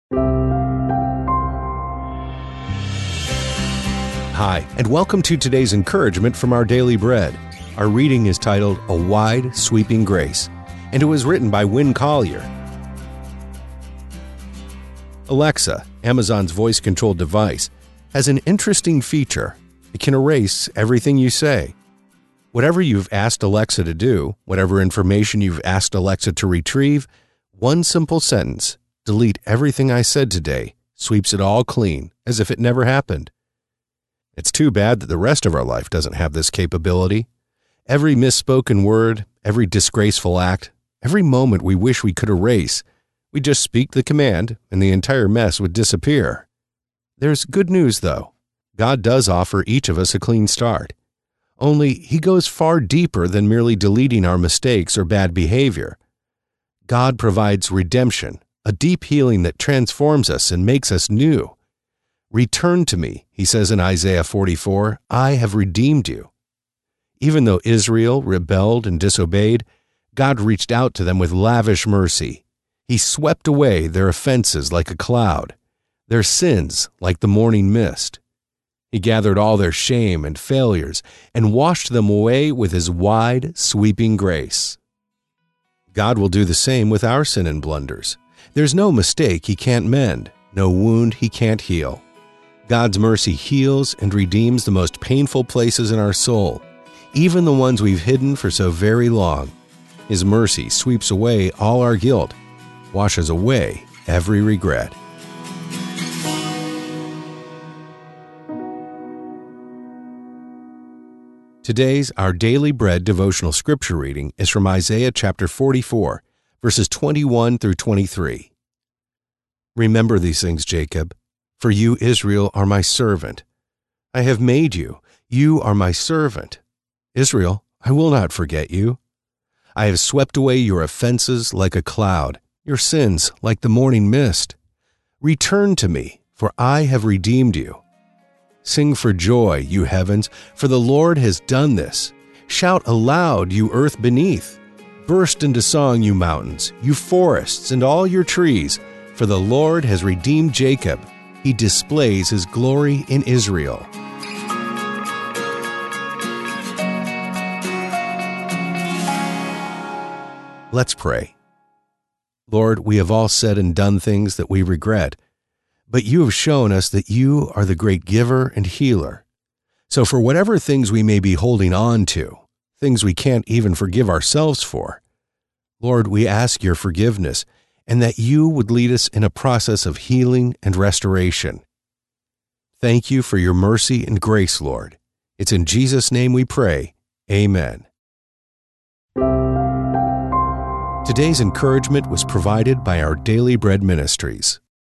Hi, and welcome to today's encouragement from Our Daily Bread. Our reading is titled, A Wide, Sweeping Grace, and it was written by Win Collier. Alexa, Amazon's voice-controlled device, has an interesting feature. It can erase everything you say. Whatever you've asked Alexa to do, whatever information you've asked Alexa to retrieve, one simple sentence, delete everything I said today, sweeps it all clean, as if it never happened. It's too bad that the rest of our life doesn't have this capability. Every misspoken word, every disgraceful act, every moment we wish we could erase, we just speak the command and the entire mess would disappear. There's good news, though. God does offer each of us a clean start. Only He goes far deeper than merely deleting our mistakes or bad behavior. God provides redemption, a deep healing that transforms us and makes us new. Return to me, He says in Isaiah 44, I have redeemed you. Even though Israel rebelled and disobeyed, God reached out to them with lavish mercy. He swept away their offenses like a cloud, their sins like the morning mist. He gathered all their shame and failures and washed them away with His wide, sweeping grace. God will do the same with our sin and blunders. There's no mistake He can't mend, no wound He can't heal. God's mercy heals and redeems the most painful places in our soul, even the ones we've hidden for so very long. His mercy sweeps away all our guilt, washes away every regret. Today's Our Daily Bread devotional scripture reading is from Isaiah chapter 44, verses 21 through 23. Remember these things, Jacob. For you, Israel, are my servant. I have made you. You are my servant. Israel, I will not forget you. I have swept away your offenses like a cloud, your sins like the morning mist. Return to me, for I have redeemed you. Sing for joy, you heavens, for the Lord has done this. Shout aloud, you earth beneath. Burst into song, you mountains, you forests, and all your trees, for the Lord has redeemed Jacob. He displays His glory in Israel. Let's pray. Lord, we have all said and done things that we regret, but You have shown us that You are the great giver and healer. So for whatever things we may be holding on to, things we can't even forgive ourselves for, Lord, we ask Your forgiveness and that You would lead us in a process of healing and restoration. Thank You for Your mercy and grace, Lord. It's in Jesus' name we pray. Amen. Today's encouragement was provided by Our Daily Bread Ministries.